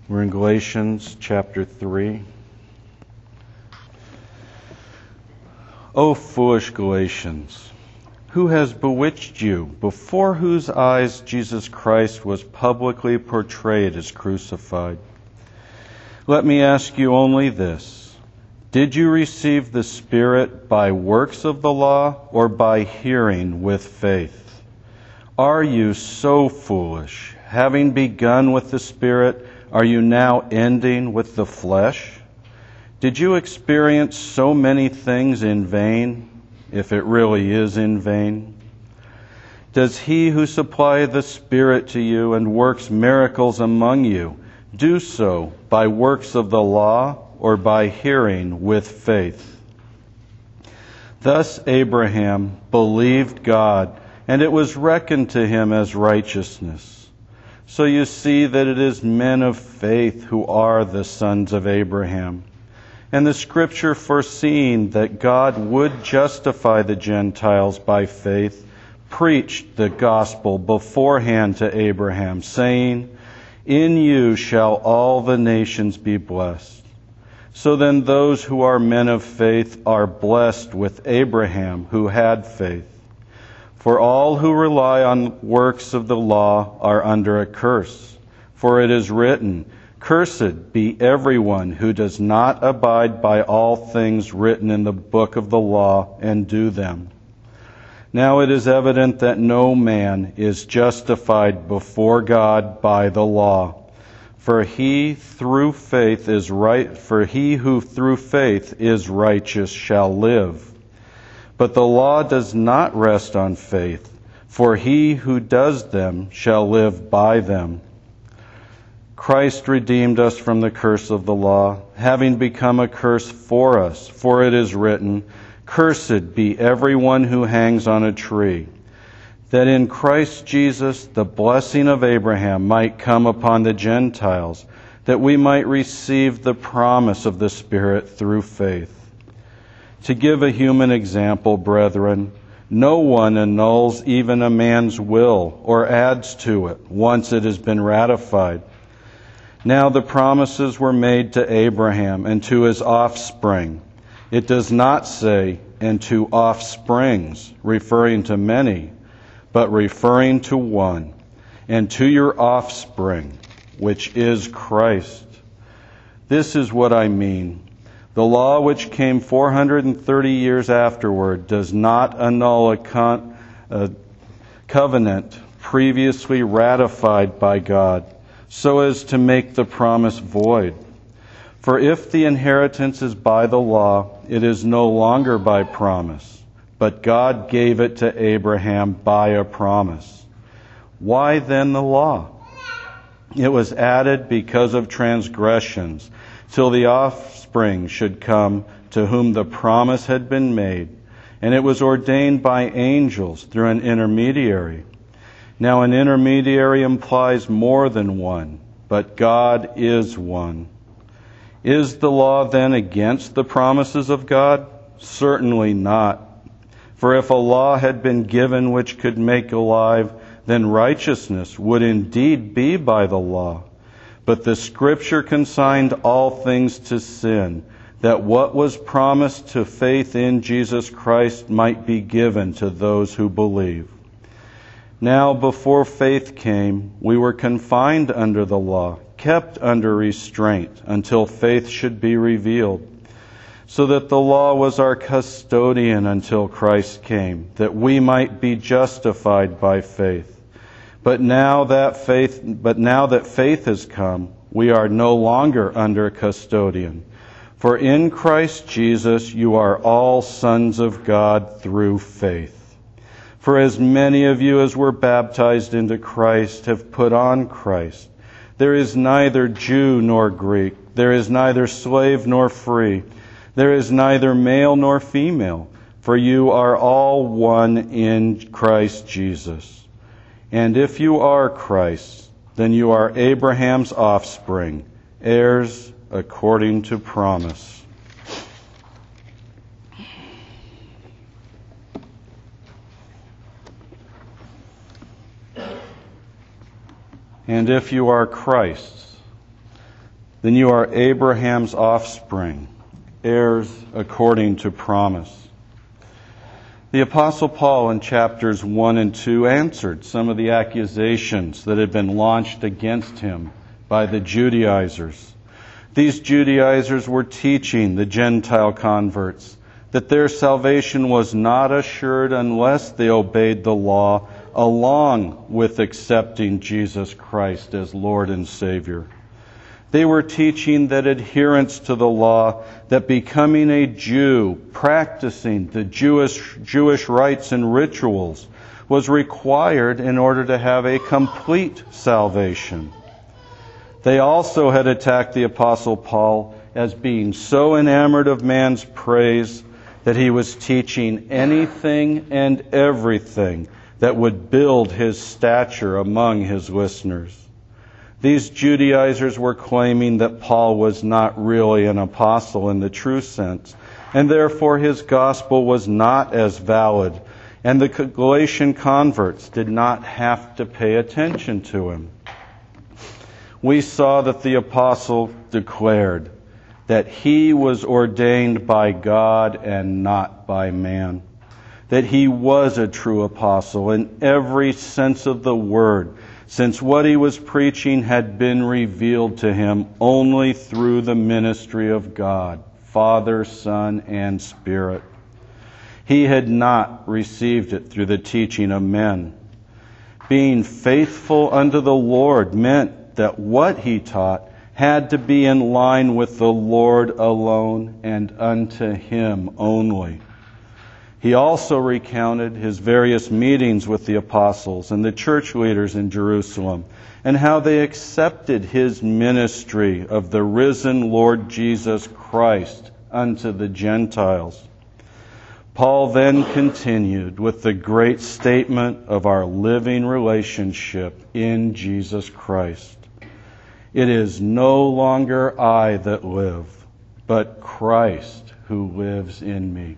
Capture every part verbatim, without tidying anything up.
We're in Galatians chapter three. O foolish Galatians, who has bewitched you, before whose eyes Jesus Christ was publicly portrayed as crucified? Let me ask you only this: did you receive the Spirit by works of the law or by hearing with faith? Are you so foolish? Having begun with the Spirit, are you now ending with the flesh? Did you experience so many things in vain, if it really is in vain? Does he who supplied the Spirit to you and works miracles among you do so by works of the law or by hearing with faith? Thus Abraham believed God, and it was reckoned to him as righteousness. So you see that it is men of faith who are the sons of Abraham. And the Scripture, foreseeing that God would justify the Gentiles by faith, preached the gospel beforehand to Abraham, saying, "In you shall all the nations be blessed." So then those who are men of faith are blessed with Abraham, who had faith. For all who rely on works of the law are under a curse. For it is written, "Cursed be everyone who does not abide by all things written in the book of the law and do them." Now it is evident that no man is justified before God by the law. For he through faith is right, for he who through faith is righteous shall live. But the law does not rest on faith, for he who does them shall live by them. Christ redeemed us from the curse of the law, having become a curse for us. For it is written, "Cursed be everyone who hangs on a tree," that in Christ Jesus the blessing of Abraham might come upon the Gentiles, that we might receive the promise of the Spirit through faith. To give a human example, brethren, no one annuls even a man's will or adds to it once it has been ratified. Now the promises were made to Abraham and to his offspring. It does not say, "and to offsprings," referring to many, but referring to one, "and to your offspring, which is Christ." This is what I mean. The law which came four hundred thirty years afterward does not annul a, con- a covenant previously ratified by God, so as to make the promise void. For if the inheritance is by the law, it is no longer by promise, but God gave it to Abraham by a promise. Why then the law? It was added because of transgressions, till the offspring should come to whom the promise had been made, and it was ordained by angels through an intermediary. Now an intermediary implies more than one, but God is one. Is the law then against the promises of God? Certainly not. For if a law had been given which could make alive, then righteousness would indeed be by the law. But the Scripture consigned all things to sin, that what was promised to faith in Jesus Christ might be given to those who believe. Now, before faith came, we were confined under the law, kept under restraint, until faith should be revealed. So that the law was our custodian until Christ came, that we might be justified by faith. But now that faith, but now that faith has come, we are no longer under a custodian. For in Christ Jesus you are all sons of God through faith. For as many of you as were baptized into Christ have put on Christ. There is neither Jew nor Greek. There is neither slave nor free. There is neither male nor female. For you are all one in Christ Jesus. And if you are Christ, then you are Abraham's offspring, heirs according to promise. And if you are Christ's, then you are Abraham's offspring, heirs according to promise. The Apostle Paul in chapters one and two answered some of the accusations that had been launched against him by the Judaizers. These Judaizers were teaching the Gentile converts that their salvation was not assured unless they obeyed the law along with accepting Jesus Christ as Lord and Savior. They were teaching that adherence to the law, that becoming a Jew, practicing the Jewish, Jewish rites and rituals, was required in order to have a complete salvation. They also had attacked the Apostle Paul as being so enamored of man's praise that he was teaching anything and everything that would build his stature among his listeners. These Judaizers were claiming that Paul was not really an apostle in the true sense, and therefore his gospel was not as valid, and the Galatian converts did not have to pay attention to him. We saw that the apostle declared that he was ordained by God and not by man, that he was a true apostle in every sense of the word, since what he was preaching had been revealed to him only through the ministry of God, Father, Son, and Spirit. He had not received it through the teaching of men. Being faithful unto the Lord meant that what he taught had to be in line with the Lord alone and unto him only. He also recounted his various meetings with the apostles and the church leaders in Jerusalem and how they accepted his ministry of the risen Lord Jesus Christ unto the Gentiles. Paul then continued with the great statement of our living relationship in Jesus Christ. It is no longer I that live, but Christ who lives in me.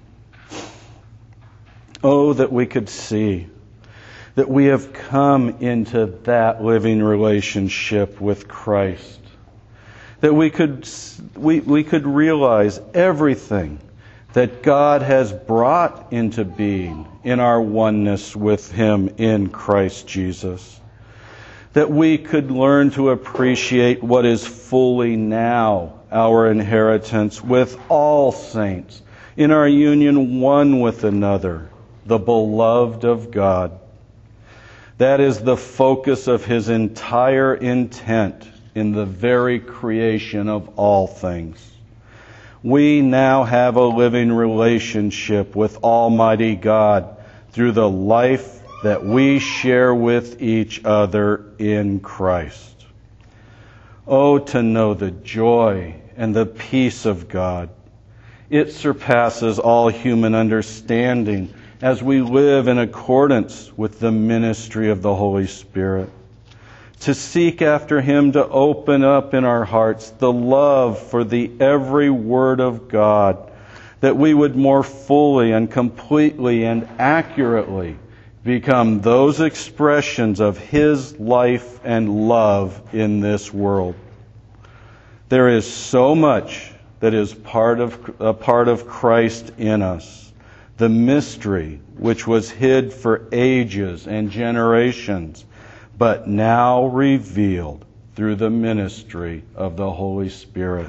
Oh, that we could see that we have come into that living relationship with Christ. That we could we, we could realize everything that God has brought into being in our oneness with Him in Christ Jesus. That we could learn to appreciate what is fully now our inheritance with all saints in our union one with another, the beloved of God. That is the focus of His entire intent in the very creation of all things. We now have a living relationship with Almighty God through the life that we share with each other in Christ. Oh, to know the joy and the peace of God. It surpasses all human understanding as we live in accordance with the ministry of the Holy Spirit. To seek after Him to open up in our hearts the love for the every word of God, that we would more fully and completely and accurately become those expressions of His life and love in this world. There is so much that is part of a part of Christ in us. The mystery which was hid for ages and generations, but now revealed through the ministry of the Holy Spirit.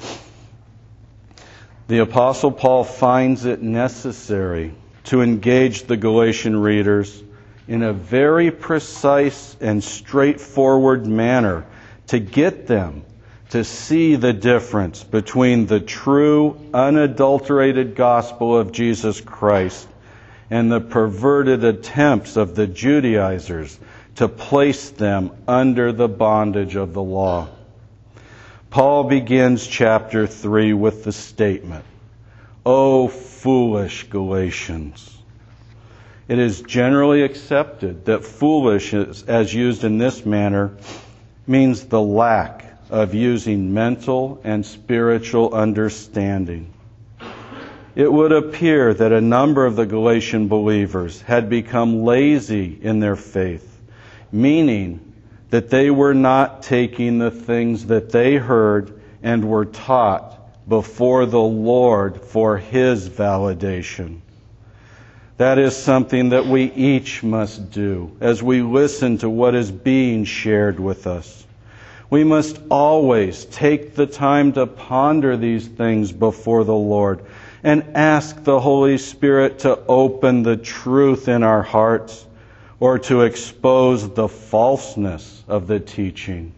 The Apostle Paul finds it necessary to engage the Galatian readers in a very precise and straightforward manner to get them to see the difference between the true, unadulterated gospel of Jesus Christ and the perverted attempts of the Judaizers to place them under the bondage of the law. Paul begins chapter three with the statement, "O foolish Galatians." It is generally accepted that foolish, as used in this manner, means the lack of using mental and spiritual understanding. It would appear that a number of the Galatian believers had become lazy in their faith, meaning that they were not taking the things that they heard and were taught before the Lord for His validation. That is something that we each must do as we listen to what is being shared with us. We must always take the time to ponder these things before the Lord and ask the Holy Spirit to open the truth in our hearts or to expose the falseness of the teaching.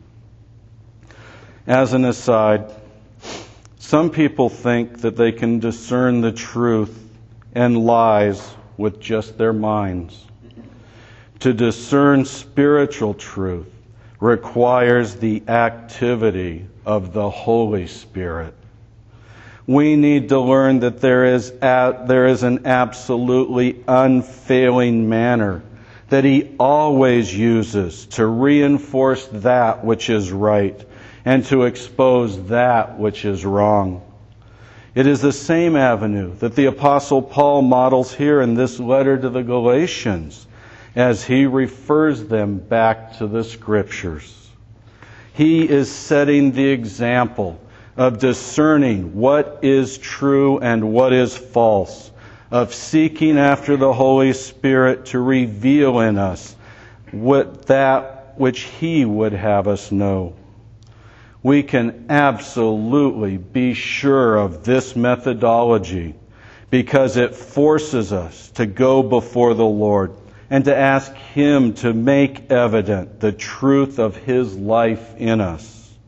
As an aside, some people think that they can discern the truth and lies with just their minds. To discern spiritual truth requires the activity of the Holy Spirit. We need to learn that there is a, there is an absolutely unfailing manner that He always uses to reinforce that which is right and to expose that which is wrong. It is the same avenue that the Apostle Paul models here in this letter to the Galatians as he refers them back to the Scriptures. He is setting the example of discerning what is true and what is false, of seeking after the Holy Spirit to reveal in us what that which He would have us know. We can absolutely be sure of this methodology because it forces us to go before the Lord and to ask Him to make evident the truth of His life in us.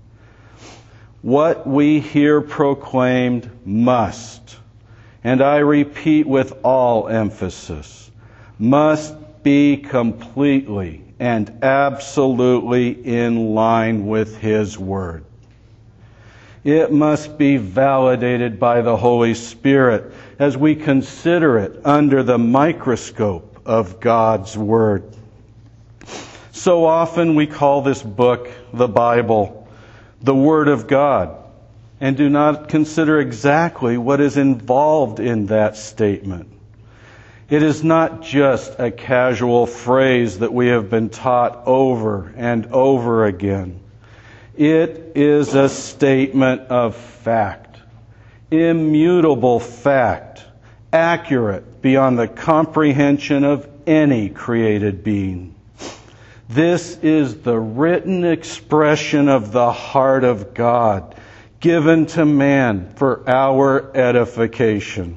What we hear proclaimed must, and I repeat with all emphasis, must be completely and absolutely in line with His Word. It must be validated by the Holy Spirit as we consider it under the microscope of God's Word. So often we call this book, the Bible, the Word of God, and do not consider exactly what is involved in that statement. It is not just a casual phrase that we have been taught over and over again. It is a statement of fact, immutable fact, accurate beyond the comprehension of any created being. This is the written expression of the heart of God, given to man for our edification.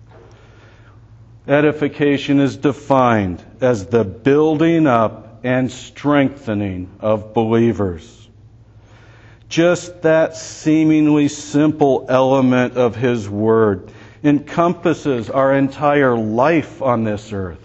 Edification is defined as the building up and strengthening of believers. Just that seemingly simple element of His Word encompasses our entire life on this earth.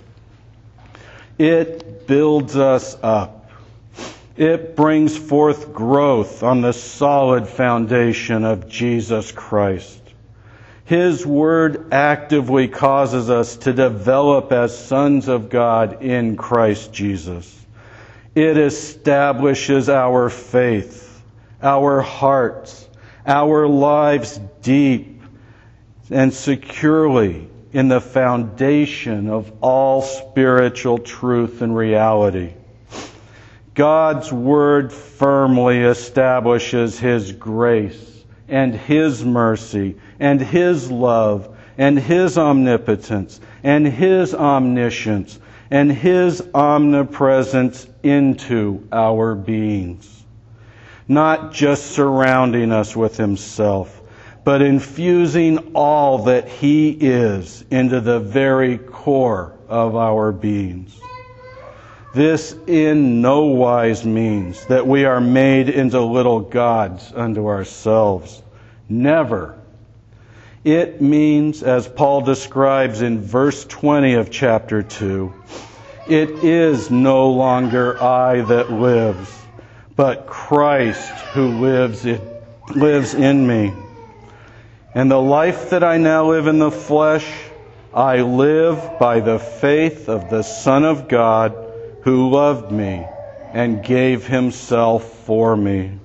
It builds us up. It brings forth growth on the solid foundation of Jesus Christ. His Word actively causes us to develop as sons of God in Christ Jesus. It establishes our faith, our hearts, our lives deep and securely in the foundation of all spiritual truth and reality. God's Word firmly establishes His grace and His mercy and His love and His omnipotence and His omniscience and His omnipresence into our beings. Not just surrounding us with Himself, but infusing all that He is into the very core of our beings. This in no wise means that we are made into little gods unto ourselves. Never. It means, as Paul describes in verse twenty of chapter two, it is no longer I that lives, but Christ who lives in, lives in me. And the life that I now live in the flesh, I live by the faith of the Son of God who loved me and gave Himself for me.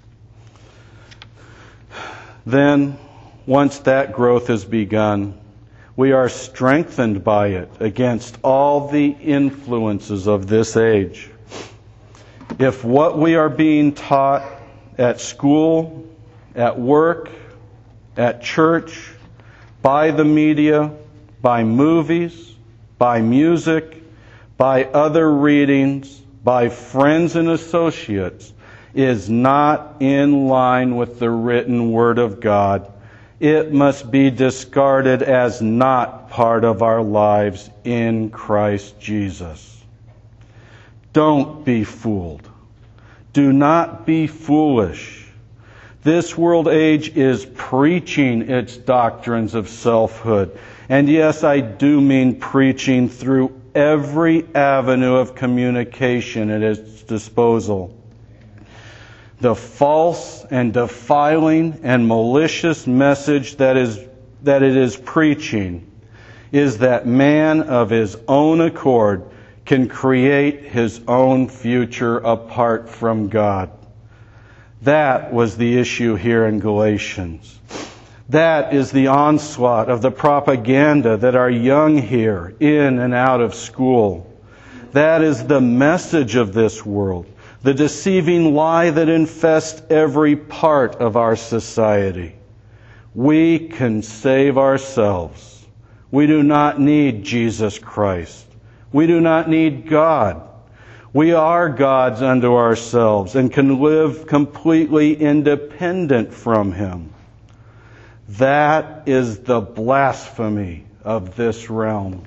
Then, once that growth has begun, we are strengthened by it against all the influences of this age. If what we are being taught at school, at work, at church, by the media, by movies, by music, by other readings, by friends and associates, is not in line with the written Word of God. It must be discarded as not part of our lives in Christ Jesus. Don't be fooled. Do not be foolish. This world age is preaching its doctrines of selfhood. And yes, I do mean preaching through every avenue of communication at its disposal. The false and defiling and malicious message that is that it is preaching is that man of his own accord can create his own future apart from God. That was the issue here in Galatians. That is the onslaught of the propaganda that our young hear in and out of school. That is the message of this world, the deceiving lie that infests every part of our society. We can save ourselves. We do not need Jesus Christ. We do not need God. We are gods unto ourselves and can live completely independent from Him. That is the blasphemy of this realm.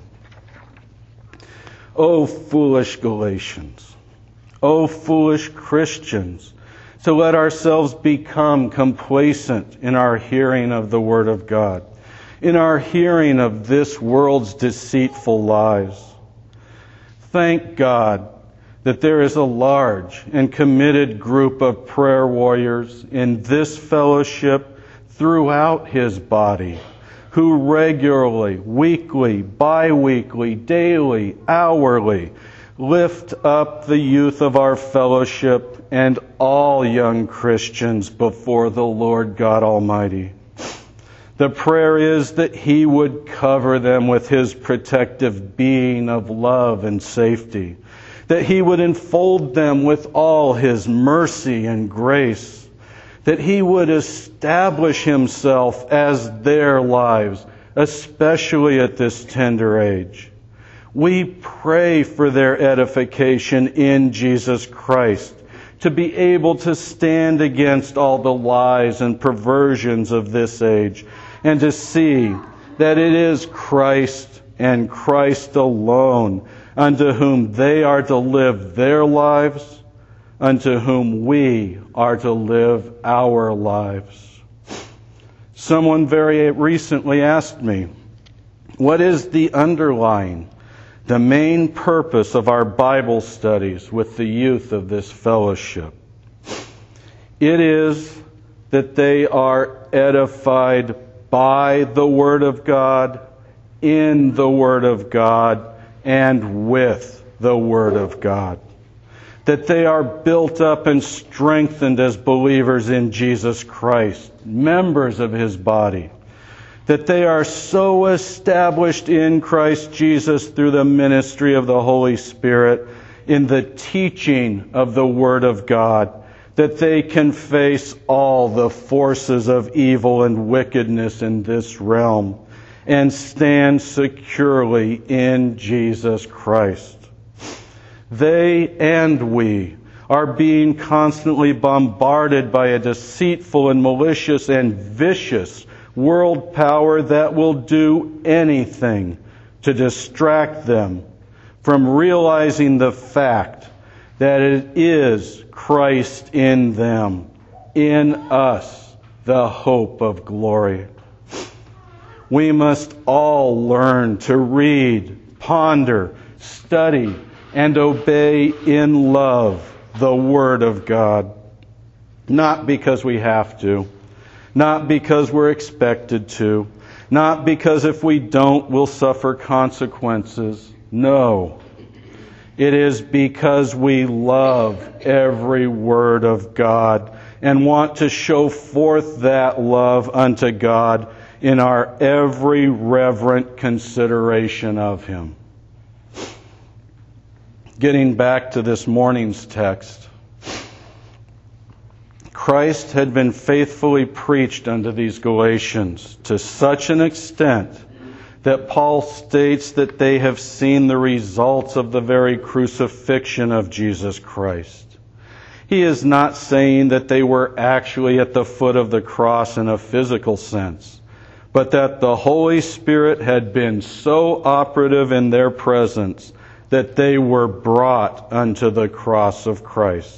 O foolish Galatians, O foolish Christians, to let ourselves become complacent in our hearing of the Word of God, in our hearing of this world's deceitful lies. Thank God that there is a large and committed group of prayer warriors in this fellowship throughout His body, who regularly, weekly, bi-weekly, daily, hourly, lift up the youth of our fellowship and all young Christians before the Lord God Almighty. The prayer is that He would cover them with His protective being of love and safety, that He would enfold them with all His mercy and grace, that He would establish Himself as their lives, especially at this tender age. We pray for their edification in Jesus Christ, to be able to stand against all the lies and perversions of this age, and to see that it is Christ and Christ alone unto whom they are to live their lives, unto whom we are to live our lives. Someone very recently asked me, what is the underlying, the main purpose of our Bible studies with the youth of this fellowship? It is that they are edified by the Word of God, in the Word of God, and with the Word of God. That they are built up and strengthened as believers in Jesus Christ, members of His body. That they are so established in Christ Jesus through the ministry of the Holy Spirit, in the teaching of the Word of God, that they can face all the forces of evil and wickedness in this realm and stand securely in Jesus Christ. They and we are being constantly bombarded by a deceitful and malicious and vicious world power that will do anything to distract them from realizing the fact that it is Christ in them, in us, the hope of glory. We must all learn to read, ponder, study, and obey in love the Word of God. Not because we have to, not because we're expected to, not because if we don't we'll suffer consequences. No. It is because we love every word of God and want to show forth that love unto God in our every reverent consideration of Him. Getting back to this morning's text, Christ had been faithfully preached unto these Galatians to such an extent that Paul states that they have seen the results of the very crucifixion of Jesus Christ. He is not saying that they were actually at the foot of the cross in a physical sense, but that the Holy Spirit had been so operative in their presence that they were brought unto the cross of Christ.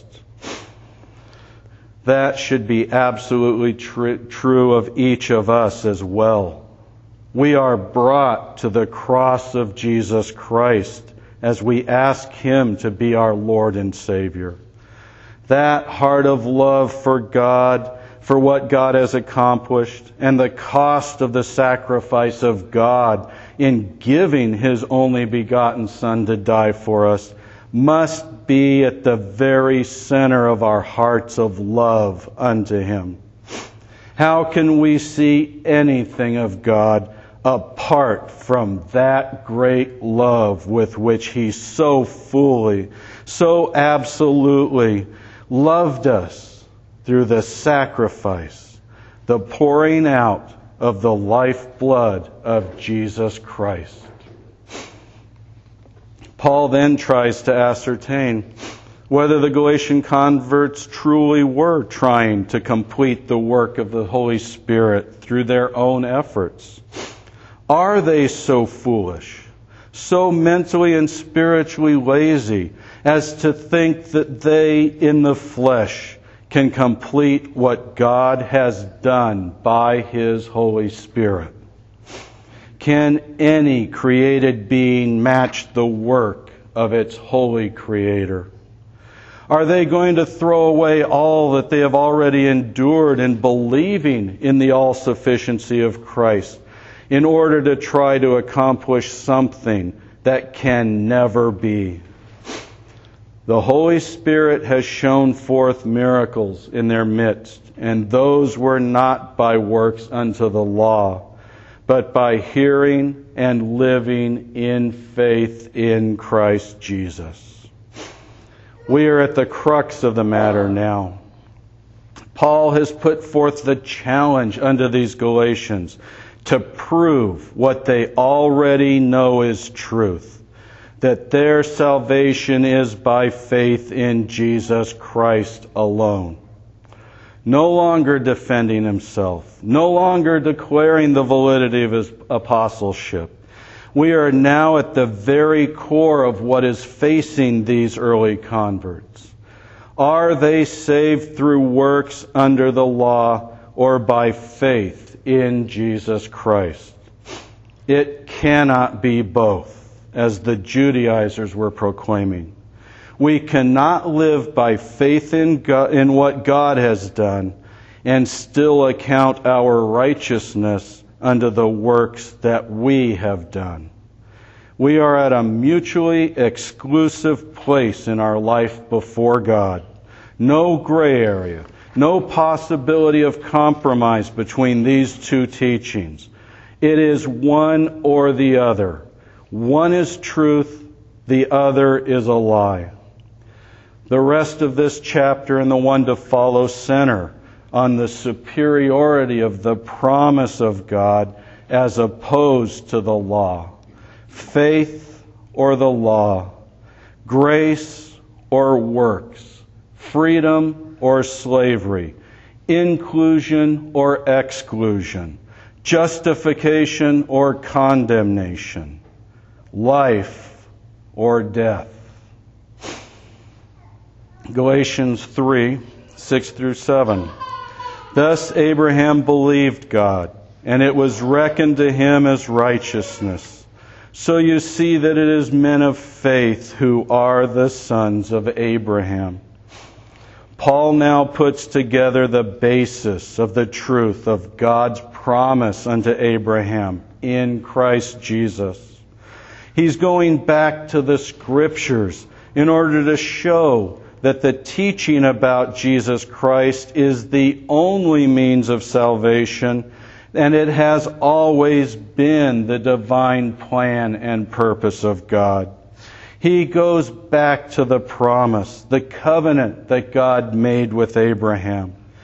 That should be absolutely tr- true of each of us as well. We are brought to the cross of Jesus Christ as we ask Him to be our Lord and Savior. That heart of love for God, for what God has accomplished, and the cost of the sacrifice of God in giving His only begotten Son to die for us, must be at the very center of our hearts of love unto Him. How can we see anything of God apart from that great love with which He so fully, so absolutely loved us through the sacrifice, the pouring out of the lifeblood of Jesus Christ? Paul then tries to ascertain whether the Galatian converts truly were trying to complete the work of the Holy Spirit through their own efforts. Are they so foolish, so mentally and spiritually lazy as to think that they in the flesh can complete what God has done by His Holy Spirit? Can any created being match the work of its holy Creator? Are they going to throw away all that they have already endured in believing in the all-sufficiency of Christ in order to try to accomplish something that can never be? The Holy Spirit has shown forth miracles in their midst, and those were not by works unto the law, but by hearing and living in faith in Christ Jesus. We are at the crux of the matter now. Paul has put forth the challenge unto these Galatians to prove what they already know is truth, that their salvation is by faith in Jesus Christ alone. No longer defending himself, no longer declaring the validity of his apostleship. We are now at the very core of what is facing these early converts. Are they saved through works under the law or by faith in Jesus Christ? It cannot be both, as the Judaizers were proclaiming. We cannot live by faith in God, in what God has done, and still account our righteousness unto the works that we have done. We are at a mutually exclusive place in our life before God. No gray area, no possibility of compromise between these two teachings. It is one or the other. One is truth, the other is a lie. The rest of this chapter and the one to follow center on the superiority of the promise of God as opposed to the law. Faith or the law, grace or works, freedom or slavery, inclusion or exclusion, justification or condemnation, life or death. Galatians three, six through seven. Thus Abraham believed God, and it was reckoned to him as righteousness. So you see that it is men of faith who are the sons of Abraham. Paul now puts together the basis of the truth of God's promise unto Abraham in Christ Jesus. He's going back to the Scriptures in order to show that the teaching about Jesus Christ is the only means of salvation, and it has always been the divine plan and purpose of God. He goes back to the promise, the covenant that God made with Abraham.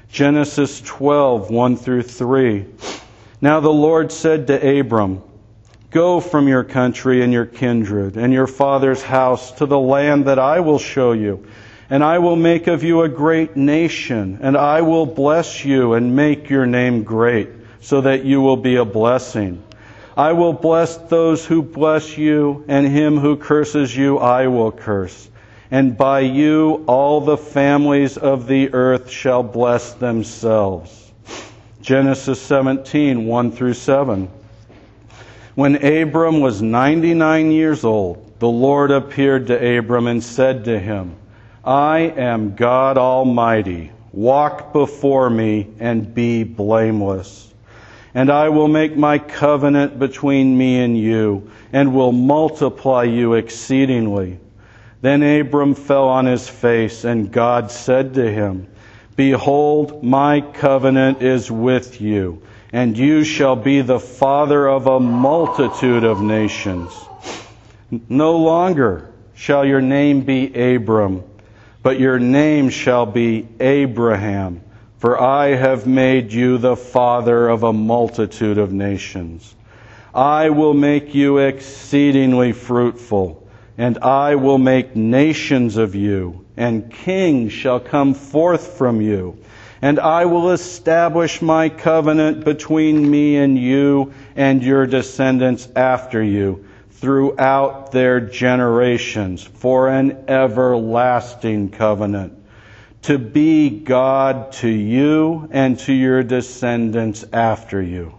Genesis twelve, one through three. Now the Lord said to Abram, "Go from your country and your kindred and your father's house to the land that I will show you, and I will make of you a great nation, and I will bless you and make your name great, so that you will be a blessing. I will bless those who bless you, and him who curses you I will curse. And by you all the families of the earth shall bless themselves." Genesis seventeen, one through seven. When Abram was ninety-nine years old, the Lord appeared to Abram and said to him, "I am God Almighty. Walk before me and be blameless. And I will make my covenant between me and you, and will multiply you exceedingly." Then Abram fell on his face, and God said to him, "Behold, my covenant is with you, and you shall be the father of a multitude of nations. No longer shall your name be Abram, but your name shall be Abraham, for I have made you the father of a multitude of nations. I will make you exceedingly fruitful, and I will make nations of you, and kings shall come forth from you. And I will establish my covenant between me and you and your descendants after you throughout their generations for an everlasting covenant, to be God to you and to your descendants after you."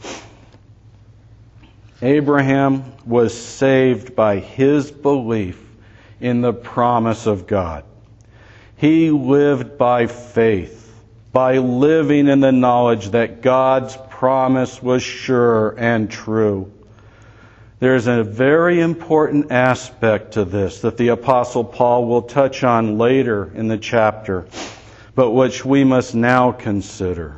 Abraham was saved by his belief in the promise of God. He lived by faith, by living in the knowledge that God's promise was sure and true. There's a very important aspect to this that the Apostle Paul will touch on later in the chapter, but which we must now consider.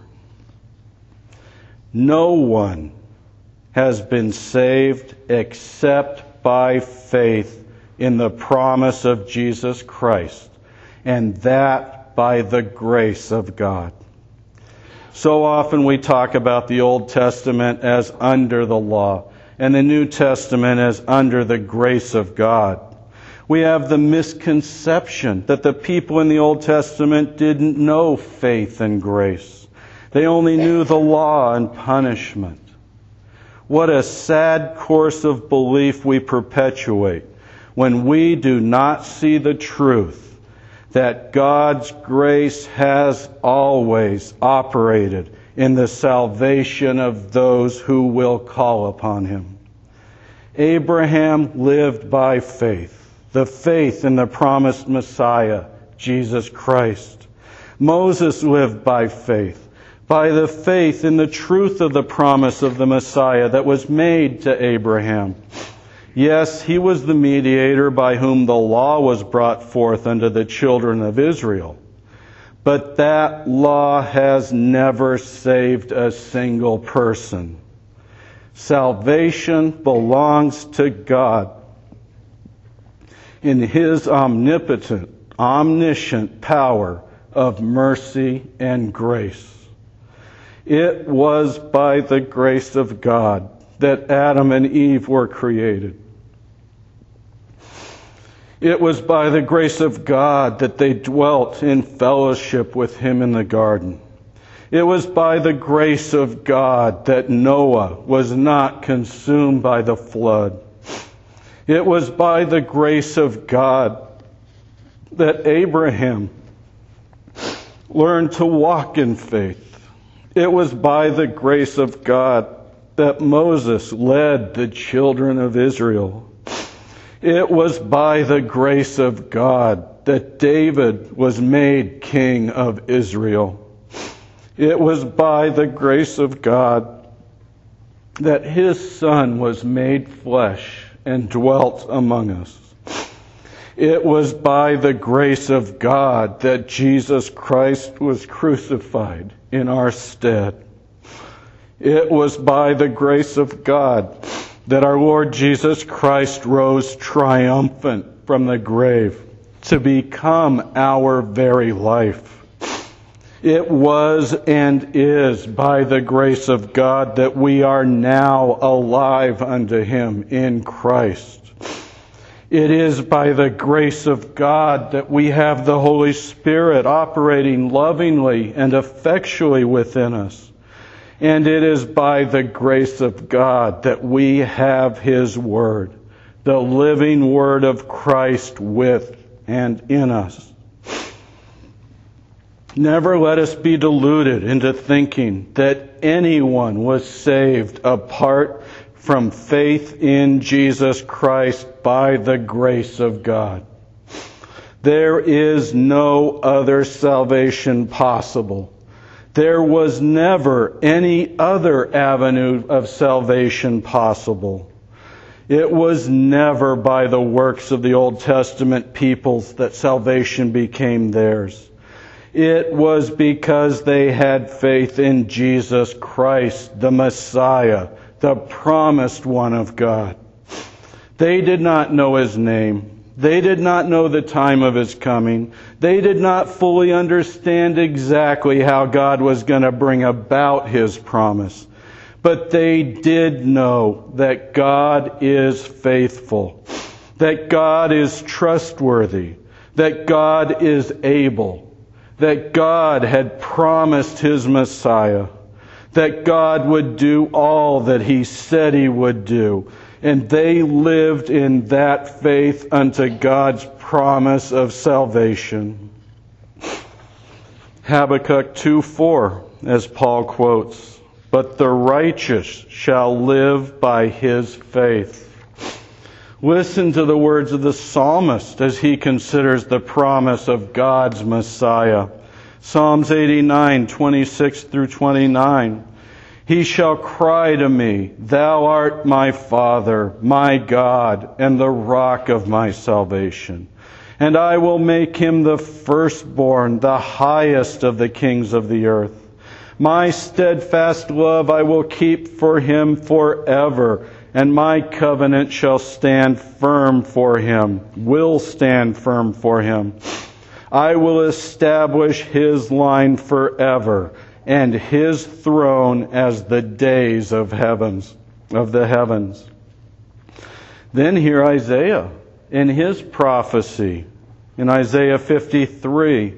No one has been saved except by faith in the promise of Jesus Christ, and that by the grace of God. So often we talk about the Old Testament as under the law, and the New Testament as under the grace of God. We have the misconception that the people in the Old Testament didn't know faith and grace. They only knew the law and punishment. What a sad course of belief we perpetuate when we do not see the truth that God's grace has always operated in the salvation of those who will call upon Him. Abraham lived by faith, the faith in the promised Messiah, Jesus Christ. Moses lived by faith, by the faith in the truth of the promise of the Messiah that was made to Abraham. Yes, he was the mediator by whom the law was brought forth unto the children of Israel. But that law has never saved a single person. Salvation belongs to God in His omnipotent, omniscient power of mercy and grace. It was by the grace of God that Adam and Eve were created. It was by the grace of God that they dwelt in fellowship with Him in the garden. It was by the grace of God that Noah was not consumed by the flood. It was by the grace of God that Abraham learned to walk in faith. It was by the grace of God that Moses led the children of Israel. It was by the grace of God that David was made king of Israel. It was by the grace of God that His Son was made flesh and dwelt among us. It was by the grace of God that Jesus Christ was crucified in our stead. It was by the grace of God that our Lord Jesus Christ rose triumphant from the grave to become our very life. It was and is by the grace of God that we are now alive unto Him in Christ. It is by the grace of God that we have the Holy Spirit operating lovingly and effectually within us. And it is by the grace of God that we have His Word, the living Word of Christ with and in us. Never let us be deluded into thinking that anyone was saved apart from faith in Jesus Christ by the grace of God. There is no other salvation possible. There was never any other avenue of salvation possible. It was never by the works of the Old Testament peoples that salvation became theirs. It was because they had faith in Jesus Christ, the Messiah, the promised one of God. They did not know His name. They did not know the time of His coming. They did not fully understand exactly how God was going to bring about His promise. But they did know that God is faithful, that God is trustworthy, that God is able, that God had promised His Messiah, that God would do all that He said He would do. And they lived in that faith unto God's promise of salvation. Habakkuk two four, as Paul quotes, "But the righteous shall live by his faith." Listen to the words of the psalmist as he considers the promise of God's Messiah. Psalms eighty-nine, twenty-six through twenty-nine. "He shall cry to me, Thou art my Father, my God, and the rock of my salvation. And I will make him the firstborn, the highest of the kings of the earth. My steadfast love I will keep for him forever, and my covenant shall stand firm for him, will stand firm for him. I will establish his line forever, and his throne as the days of heavens, of the heavens." Then hear Isaiah in his prophecy in Isaiah fifty-three.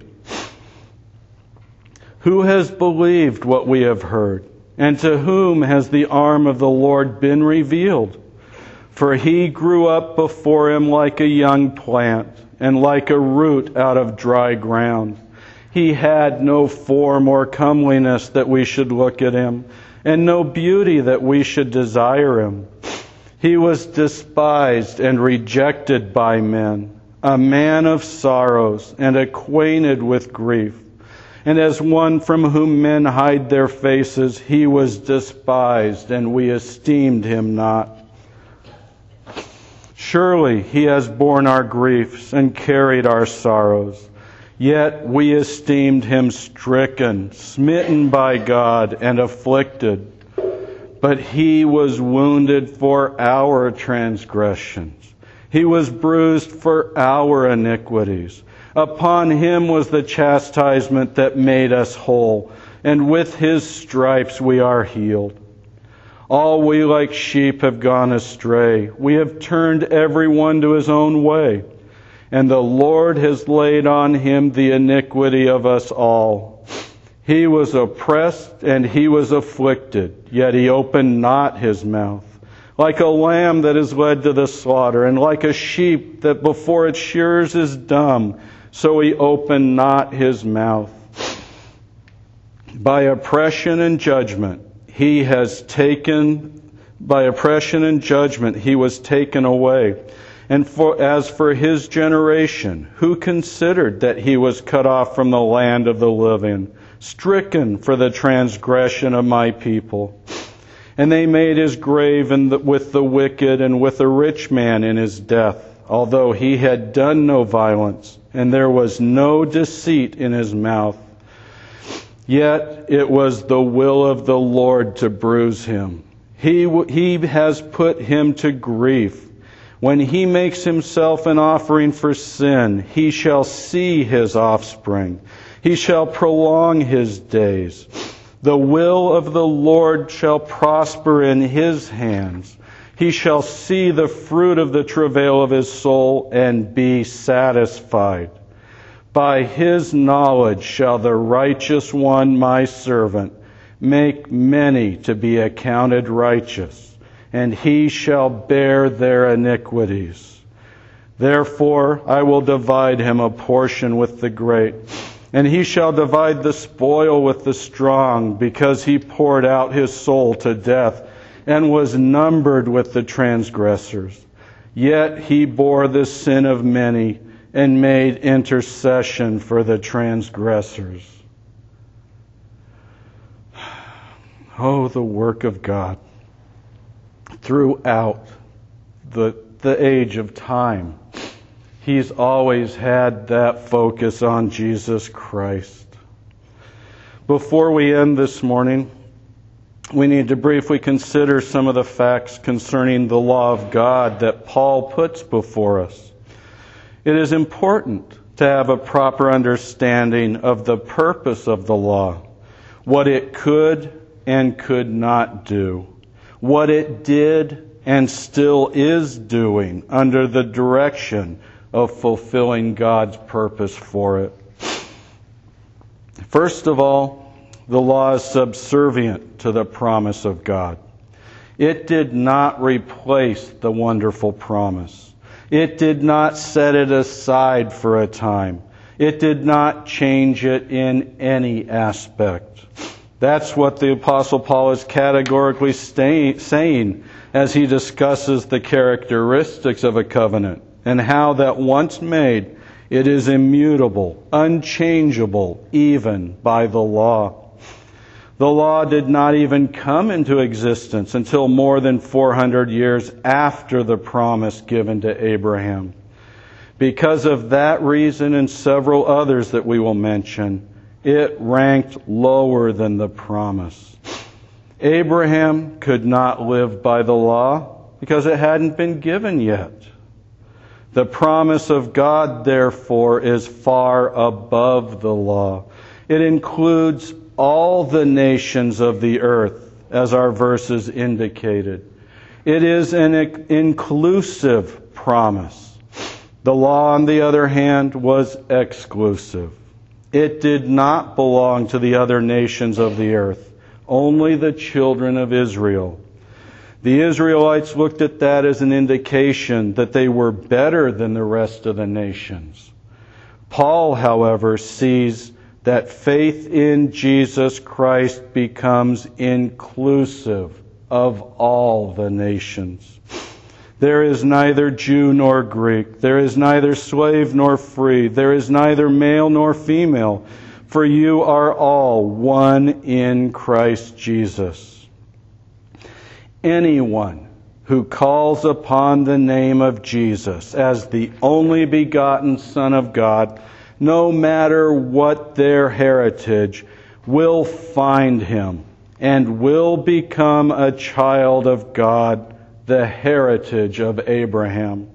"Who has believed what we have heard? And to whom has the arm of the Lord been revealed? For he grew up before him like a young plant, and like a root out of dry ground. He had no form or comeliness that we should look at him, and no beauty that we should desire him. He was despised and rejected by men, a man of sorrows and acquainted with grief. And as one from whom men hide their faces, he was despised, and we esteemed him not. Surely he has borne our griefs and carried our sorrows. Yet we esteemed him stricken, smitten by God, and afflicted. But he was wounded for our transgressions. He was bruised for our iniquities. Upon him was the chastisement that made us whole, and with his stripes we are healed. All we like sheep have gone astray. We have turned every one to his own way. And the Lord has laid on him the iniquity of us all. He was oppressed and he was afflicted, yet he opened not his mouth. Like a lamb that is led to the slaughter, and like a sheep that before its shearers is dumb, so he opened not his mouth. By oppression and judgment he has taken, by oppression and judgment he was taken away. And for, as for his generation, who considered that he was cut off from the land of the living, stricken for the transgression of my people? And they made his grave in the, with the wicked and with a rich man in his death, although he had done no violence, and there was no deceit in his mouth. Yet it was the will of the Lord to bruise him. He, he has put him to grief. When he makes himself an offering for sin, he shall see his offspring. He shall prolong his days. The will of the Lord shall prosper in his hands. He shall see the fruit of the travail of his soul and be satisfied. By his knowledge shall the righteous one, my servant, make many to be accounted righteous, and he shall bear their iniquities. Therefore I will divide him a portion with the great, and he shall divide the spoil with the strong, because he poured out his soul to death, and was numbered with the transgressors. Yet he bore the sin of many, and made intercession for the transgressors. Oh, the work of God throughout the, the age of time. He's always had that focus on Jesus Christ. Before we end this morning, we need to briefly consider some of the facts concerning the law of God that Paul puts before us. It is important to have a proper understanding of the purpose of the law, what it could and could not do, what it did and still is doing under the direction of fulfilling God's purpose for it. First of all, the law is subservient to the promise of God. It did not replace the wonderful promise. It did not set it aside for a time. It did not change it in any aspect. That's what the Apostle Paul is categorically stay, saying as he discusses the characteristics of a covenant and how that once made, it is immutable, unchangeable, even by the law. The law did not even come into existence until more than four hundred years after the promise given to Abraham. Because of that reason and several others that we will mention, it ranked lower than the promise. Abraham could not live by the law because it hadn't been given yet. The promise of God, therefore, is far above the law. It includes all the nations of the earth, as our verses indicated. It is an inclusive promise. The law, on the other hand, was exclusive. It did not belong to the other nations of the earth, only the children of Israel. The Israelites looked at that as an indication that they were better than the rest of the nations. Paul, however, sees that faith in Jesus Christ becomes inclusive of all the nations. There is neither Jew nor Greek. There is neither slave nor free. There is neither male nor female. For you are all one in Christ Jesus. Anyone who calls upon the name of Jesus as the only begotten Son of God, no matter what their heritage, will find him and will become a child of God, the heritage of Abraham.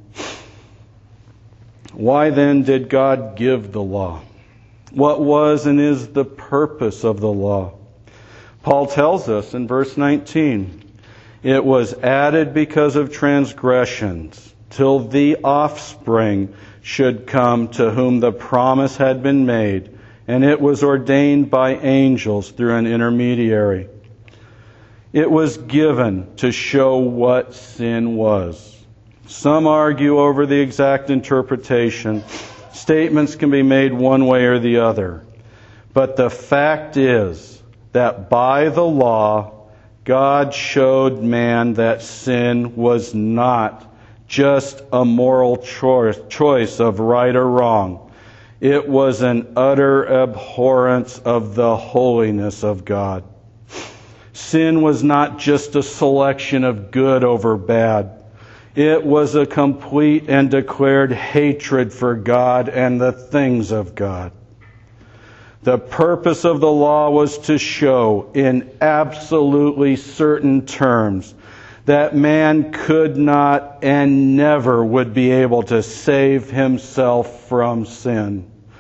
Why then did God give the law? What was and is the purpose of the law? Paul tells us in verse nineteen, it was added because of transgressions, till the offspring should come to whom the promise had been made, and it was ordained by angels through an intermediary. It was given to show what sin was. Some argue over the exact interpretation. Statements can be made one way or the other. But the fact is that by the law, God showed man that sin was not just a moral choice of right or wrong. It was an utter abhorrence of the holiness of God. Sin was not just a selection of good over bad. It was a complete and declared hatred for God and the things of God. The purpose of the law was to show in absolutely certain terms that man could not and never would be able to save himself from sin.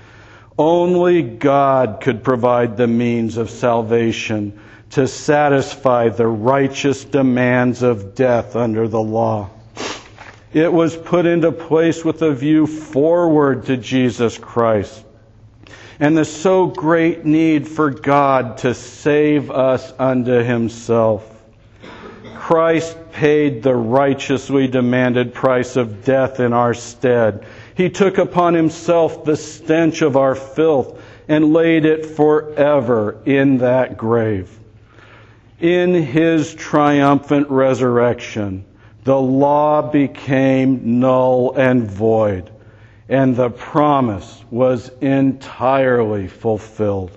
Only God could provide the means of salvation to satisfy the righteous demands of death under the law. It was put into place with a view forward to Jesus Christ and the so great need for God to save us unto Himself. Christ paid the righteously demanded price of death in our stead. He took upon Himself the stench of our filth and laid it forever in that grave. In His triumphant resurrection, the law became null and void, and the promise was entirely fulfilled.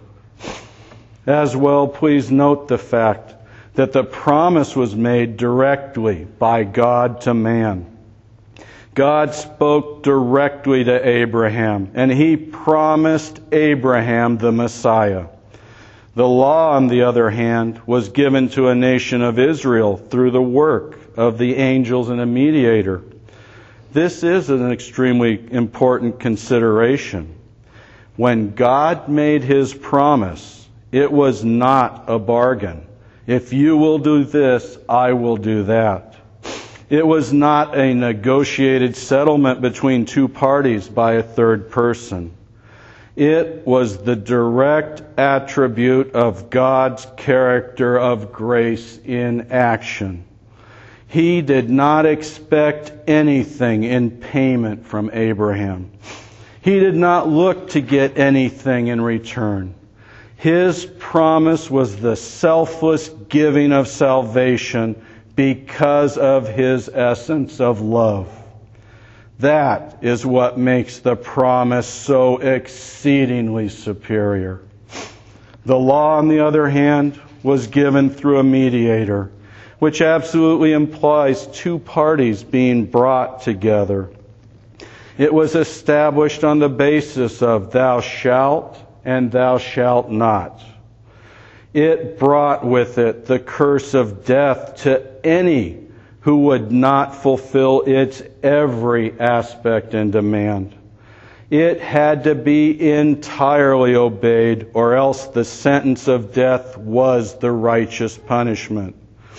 As well, please note the fact that the promise was made directly by God to man. God spoke directly to Abraham, and He promised Abraham the Messiah. The law, on the other hand, was given to a nation of Israel through the work of the angels and a mediator. This is an extremely important consideration. When God made His promise, it was not a bargain. If you will do this, I will do that. It was not a negotiated settlement between two parties by a third person. It was the direct attribute of God's character of grace in action. He did not expect anything in payment from Abraham. He did not look to get anything in return. His promise was the selfless giving of salvation because of His essence of love. That is what makes the promise so exceedingly superior. The law, on the other hand, was given through a mediator, which absolutely implies two parties being brought together. It was established on the basis of thou shalt and thou shalt not. It brought with it the curse of death to any who would not fulfill its every aspect and demand. It had to be entirely obeyed, or else the sentence of death was the righteous punishment.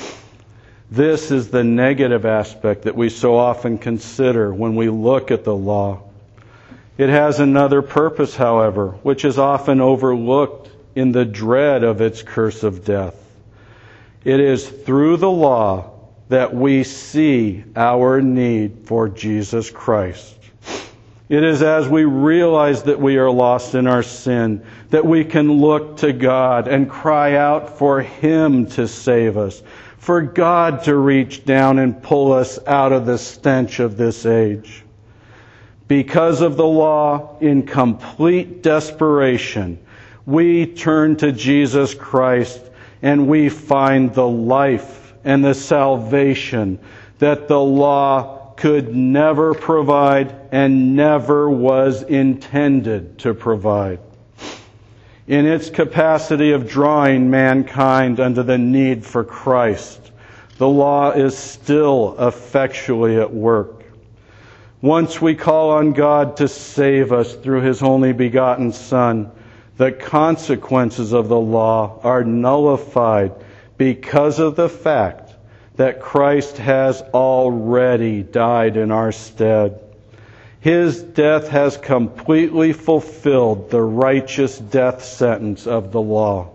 This is the negative aspect that we so often consider when we look at the law. It has another purpose, however, which is often overlooked in the dread of its curse of death. It is through the law that we see our need for Jesus Christ. It is as we realize that we are lost in our sin that we can look to God and cry out for Him to save us, for God to reach down and pull us out of the stench of this age. Because of the law, in complete desperation, we turn to Jesus Christ and we find the life and the salvation that the law could never provide and never was intended to provide. In its capacity of drawing mankind unto the need for Christ, the law is still effectually at work. Once we call on God to save us through His only begotten Son, the consequences of the law are nullified because of the fact that Christ has already died in our stead. His death has completely fulfilled the righteous death sentence of the law.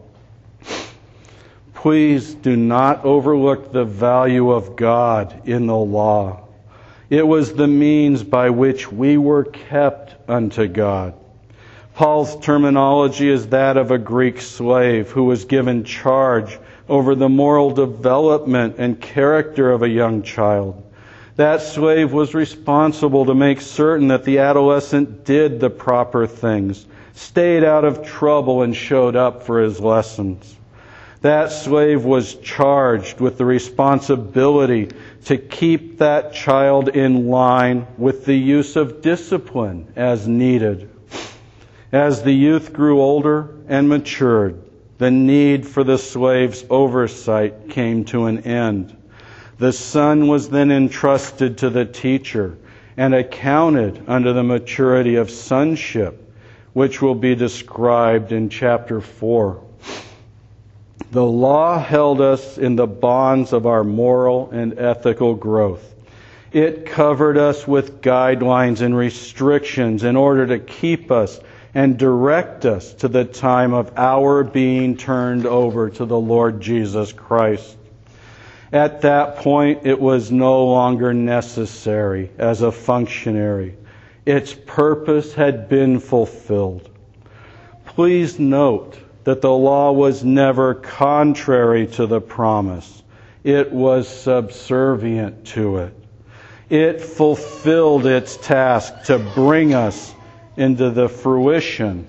Please do not overlook the value of God in the law. It was the means by which we were kept unto God. Paul's terminology is that of a Greek slave who was given charge over the moral development and character of a young child. That slave was responsible to make certain that the adolescent did the proper things, stayed out of trouble, and showed up for his lessons. That slave was charged with the responsibility to keep that child in line with the use of discipline as needed. As the youth grew older and matured, the need for the slave's oversight came to an end. The son was then entrusted to the teacher and accounted under the maturity of sonship, which will be described in chapter four. The law held us in the bonds of our moral and ethical growth. It covered us with guidelines and restrictions in order to keep us and direct us to the time of our being turned over to the Lord Jesus Christ. At that point, it was no longer necessary as a functionary. Its purpose had been fulfilled. Please note that the law was never contrary to the promise. It was subservient to it. It fulfilled its task to bring us into the fruition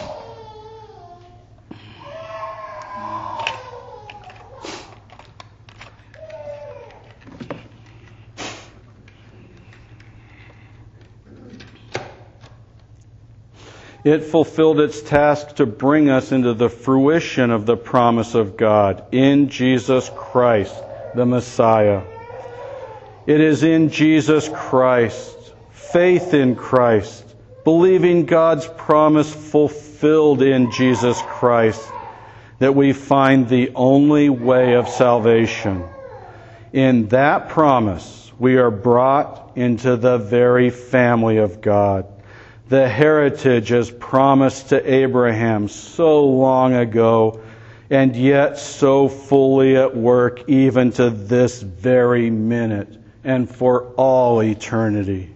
It fulfilled its task to bring us into the fruition of the promise of God in Jesus Christ, the Messiah. It is in Jesus Christ, faith in Christ, believing God's promise fulfilled in Jesus Christ, that we find the only way of salvation. In that promise, we are brought into the very family of God. The heritage as promised to Abraham so long ago, and yet so fully at work even to this very minute and for all eternity.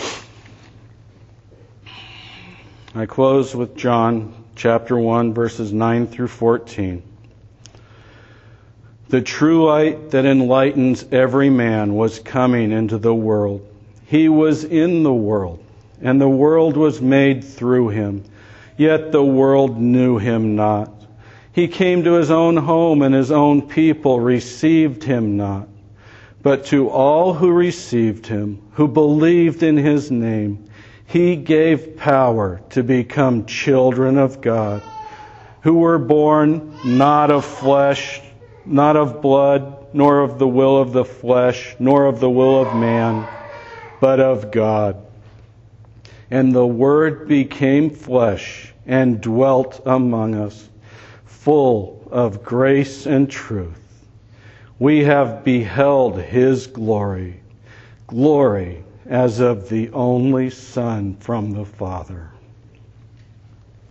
I close with John chapter one, verses nine through fourteen. The true light that enlightens every man was coming into the world. He was in the world, and the world was made through him, yet the world knew him not. He came to his own home, and his own people received him not. But to all who received him, who believed in his name, he gave power to become children of God, who were born not of flesh, not of blood, nor of the will of the flesh, nor of the will of man, but of God. And the Word became flesh and dwelt among us, full of grace and truth. We have beheld his glory, glory as of the only Son from the Father.